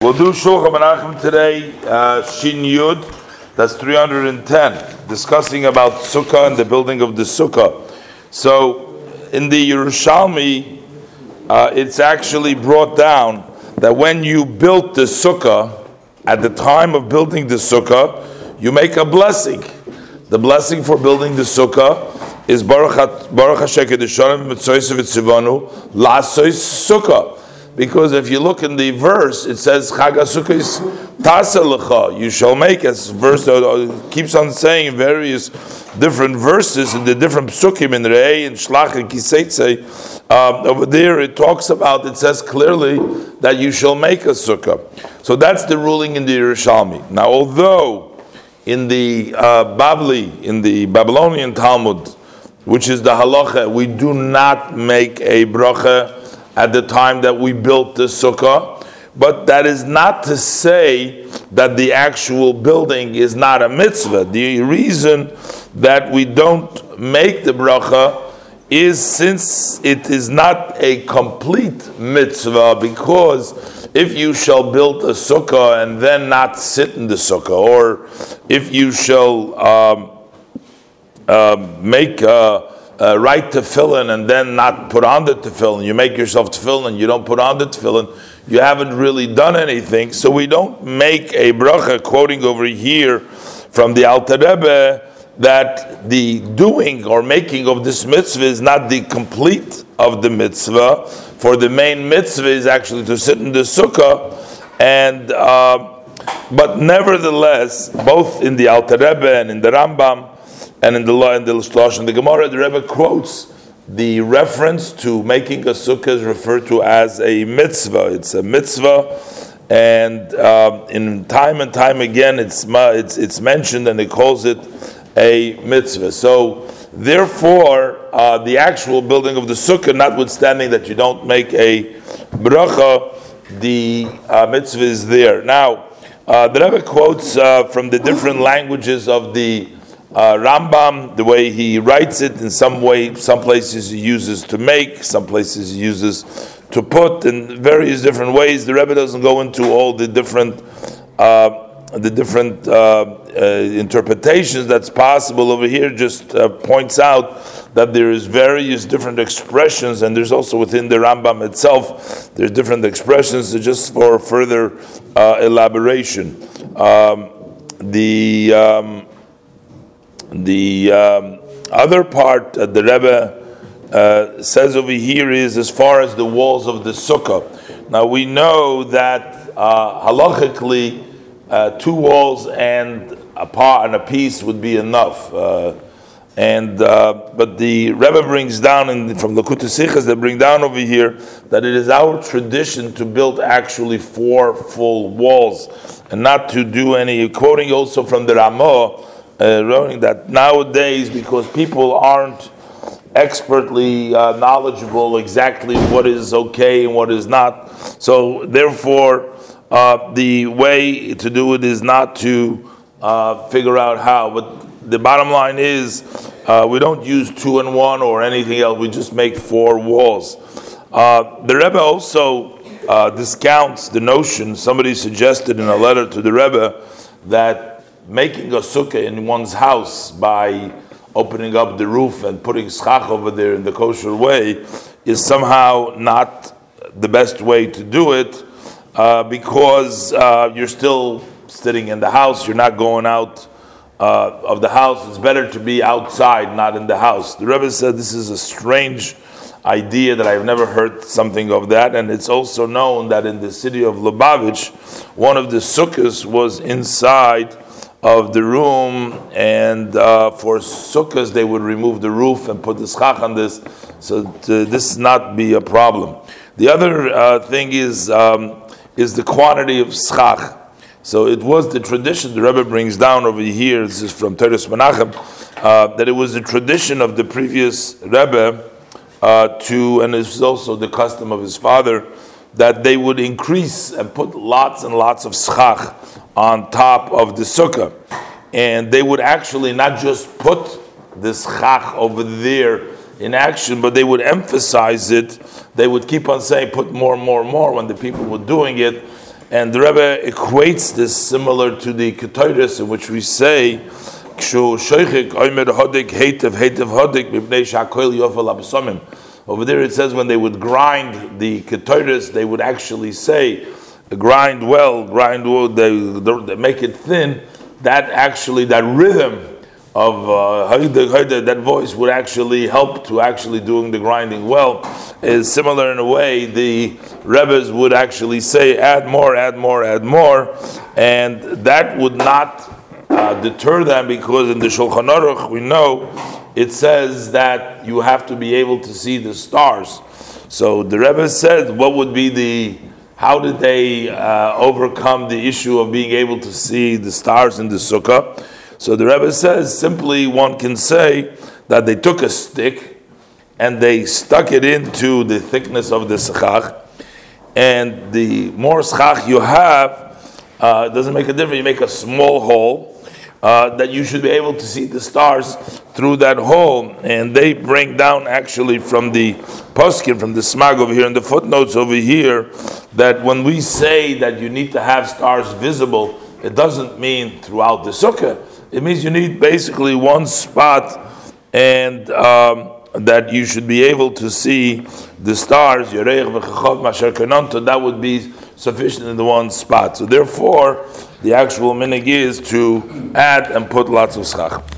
We'll do Shulchan Menachem today, Shin Yud, that's 310, discussing about Sukkah and the building of the Sukkah. So, in the Yerushalmi, it's actually brought down that when you built the Sukkah, at the time of building the Sukkah, you make a blessing. The blessing for building the Sukkah is Baruch Hashem Kedushanim Mitzvos V'Tzivanu La'asos Sukkah. Because if you look in the verse, it says Chag HaSukkah is Tasa Lecha. You shall make, as verse keeps on saying in various different verses in the different psukim in Re'eh and Shlach and Kiseitze. Over there it talks about, it says clearly that you shall make a sukkah. So that's the ruling in the Yerushalmi. Now, although in the Bavli, in the Babylonian Talmud, which is the halacha, we do not make a bracha at the time that we built the sukkah, but that is not to say that the actual building is not a mitzvah. The reason that we don't make the bracha is since it is not a complete mitzvah, because if you shall build a sukkah and then not sit in the sukkah, or if you shall make right tefillin and then not put on the tefillin, you make yourself tefillin and you don't put on the tefillin, you haven't really done anything. So we don't make a bracha, quoting over here from the Alter Rebbe, that the doing or making of this mitzvah is not the complete of the mitzvah. For the main mitzvah is actually to sit in the sukkah, and but nevertheless, both in the Alter Rebbe and in the Rambam and in the Law and the Shlosh and the Gemara, the Rebbe quotes the reference to making a sukkah is referred to as a mitzvah. It's a mitzvah, and in time and time again, it's mentioned, and it calls it a mitzvah. So, therefore, the actual building of the sukkah, notwithstanding that you don't make a bracha, the mitzvah is there. Now, the Rebbe quotes from the different languages of the Rambam, the way he writes it. In some places he uses to make, some places he uses to put, in various different ways. The Rebbe doesn't go into all the different interpretations that's possible over here. Just points out that there is various different expressions, and there's also within the Rambam itself there's different expressions. Just for further elaboration, the other part the Rebbe says over here is as far as the walls of the sukkah. Now we know that halachically 2 walls and a piece would be enough. But the Rebbe brings down from the Likutei Sichos, they bring down over here that it is our tradition to build actually 4 full walls and not to do any. Quoting also from the Ramah, writing that nowadays, because people aren't expertly knowledgeable exactly what is okay and what is not, so therefore the way to do it is not to figure out how. But the bottom line is we don't use 2 and 1 or anything else. We just make 4 walls. The Rebbe also discounts the notion. Somebody suggested in a letter to the Rebbe that making a sukkah in one's house by opening up the roof and putting schach over there in the kosher way is somehow not the best way to do it, because you're still sitting in the house, you're not going out of the house. It's better to be outside, not in the house. The Rebbe said this is a strange idea, that I've never heard something of that, and it's also known that in the city of Lubavitch, one of the sukkahs was inside of the room, and for sukkahs they would remove the roof and put the schach on this, so this not be a problem. The other thing is the quantity of schach. So it was the tradition, the Rebbe brings down over here, this is from Toras Menachem, that it was the tradition of the previous Rebbe and this is also the custom of his father, that they would increase and put lots and lots of schach on top of the sukkah. And they would actually not just put the schach over there in action, but they would emphasize it. They would keep on saying, put more and more and more when the people were doing it. And the Rebbe equates this similar to the Ketores, in which we say, over there it says when they would grind the Ketores, they would actually say, grind well, they make it thin. That actually, that rhythm of that voice would actually help to actually doing the grinding well. Is similar in a way. The Rebbes would actually say, add more, and that would not deter them, because in the Shulchan Aruch we know it says that you have to be able to see the stars. So the Rebbe said, how did they overcome the issue of being able to see the stars in the sukkah? So the Rebbe says, simply one can say that they took a stick and they stuck it into the thickness of the schach, and the more schach you have, it doesn't make a difference. You make a small hole, that you should be able to see the stars through that hole. And they bring down actually from the poskin, from the smag over here, in the footnotes over here, that when we say that you need to have stars visible, it doesn't mean throughout the sukkah. It means you need basically one spot, and that you should be able to see the stars. That would be sufficient in the one spot. So therefore, the actual minig is to add and put lots of schach.